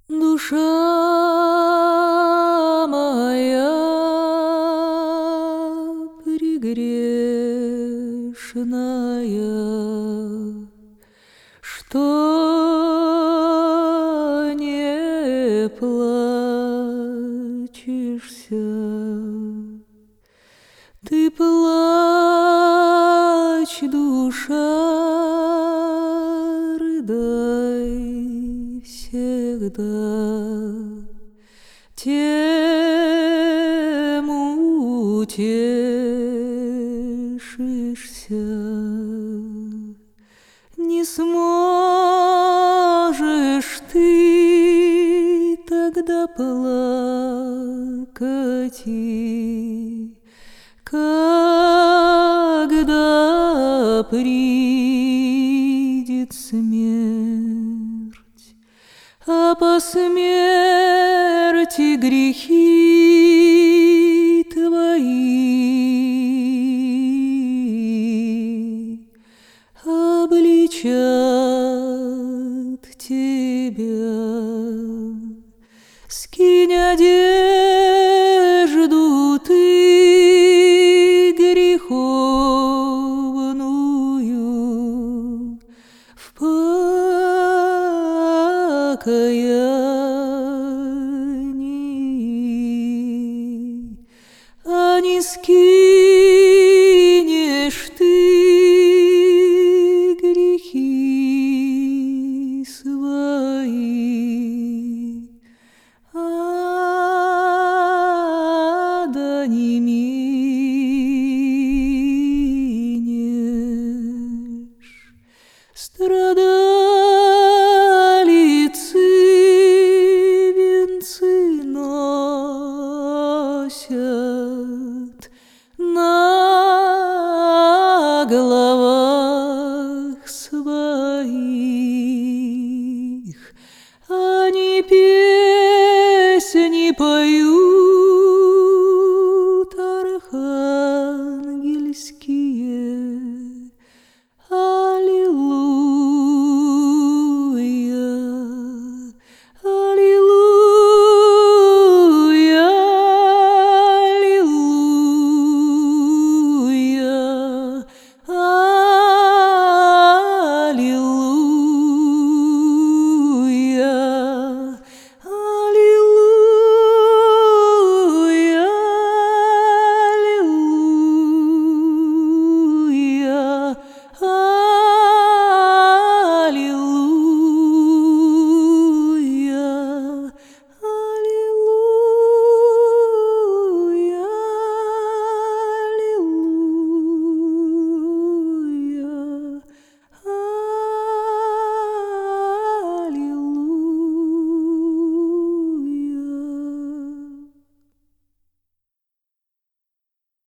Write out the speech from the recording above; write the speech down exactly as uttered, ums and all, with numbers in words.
Душа моя прегрешная, что не плачешься, ты плачь, душа, рыдай всегда, тем утешишься. Не сможешь ты тогда плакать, и когда придет смерть, а по смерти грехи твои обличат тебя. Скинь одежду ты греховную в покаянии, а не скинь